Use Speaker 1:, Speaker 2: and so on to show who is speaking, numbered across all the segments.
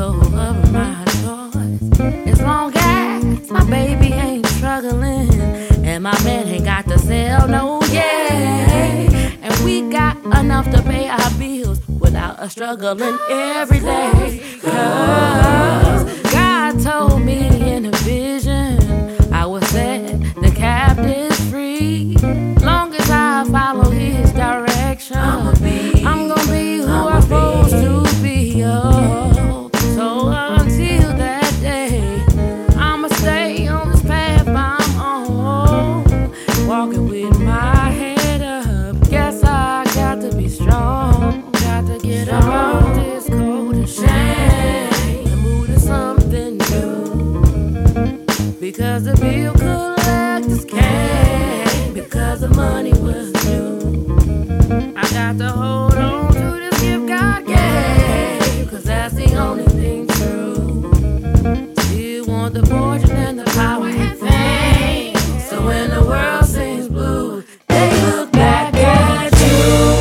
Speaker 1: control of my choice. As long as my baby ain't struggling and my man ain't got to sell no and we got enough to pay our bills without us struggling every day. 'Cause God told me in a vision I would set the captives free. Long as I follow His direction, I'm gonna be who I'm supposed to be. Oh, so until that day, I'ma stay on this path I'm on, walking with my head up. Guess I got to be strong, got to get out this cold and shame and move to something new. Because the bill collectors came, because the money was due. I got to hold on to this gift God gave, 'cause that's the only thing true. Still want the fortune and the power and fame, so when the world seems blue, they look back at you.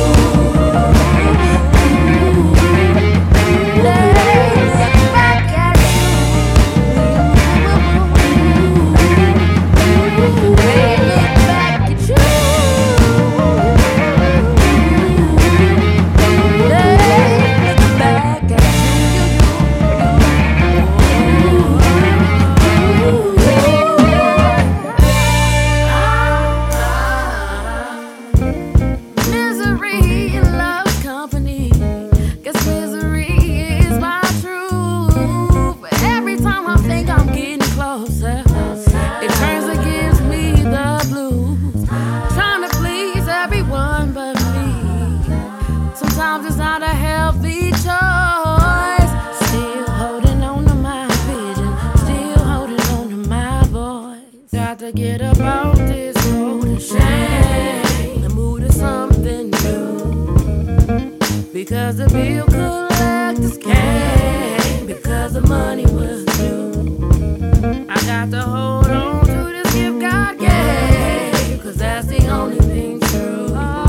Speaker 1: Sometimes it's not a healthy choice. Still holding on to my vision, still holding on to my voice. Got to get up out this cold and shame and move to something new. Because the bill collectors came, because the money was due. I got to hold on to this gift God gave, 'cause that's the only thing true.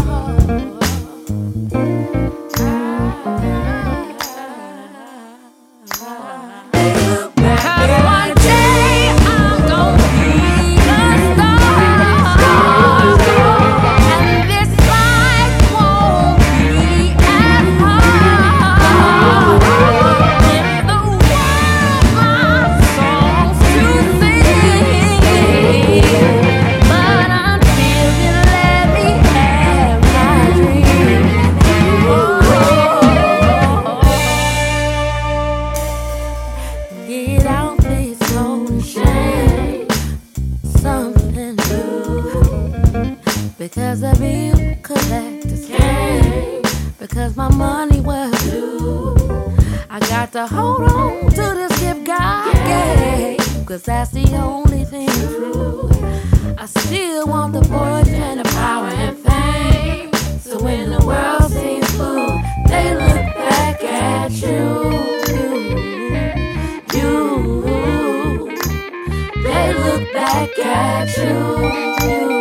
Speaker 1: Get out this cold and shame, something new. Because the bill collectors came, because my money was due. I got to hold on to this gift God gave, 'cause that's the only thing true. I still want the fortune and the power and fame, so when the world seems blue, they look back at you. They look back at you.